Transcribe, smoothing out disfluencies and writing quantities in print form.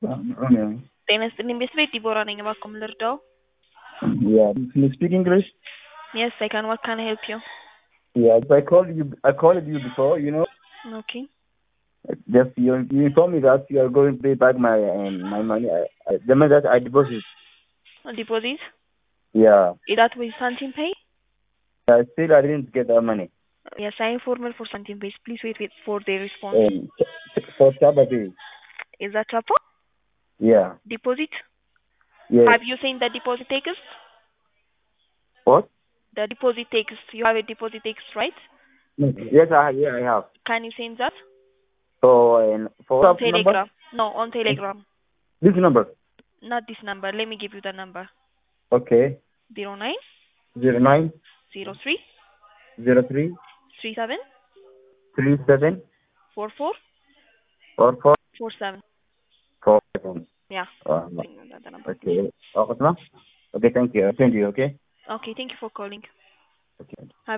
Okay. ጤና ይስጥልኝ ቤተሰቤት ዲቦራ ነኝ። እባክዎ ምን ልርዳው? Yeah. Can you speak English? Yes, I can. What can I help you? Yeah. I called you before. Okay. Just you informed me that you are going to pay back my money. The money that I deposited. A deposit? Yeah. Is that with Santim Pay? Still I didn't get that money. Yes, I informed for Santim Pay. Please wait for their response. For Saturday. Is that Chapa? Yeah. Deposit? Yes. Have you seen the deposit text? What? The deposit text. You have a deposit text, right? Yes, I have. Can you send that? For On WhatsApp number. Telegram. No, on Telegram. This number. Not this number. Let me give you the number. Okay. 09 09 03 03 37 37 44 44 47. 47. Yeah. Uh, That's the number. okay. Okay, thank you. I'll send you. Okay. Okay, thank you for calling. Okay. Have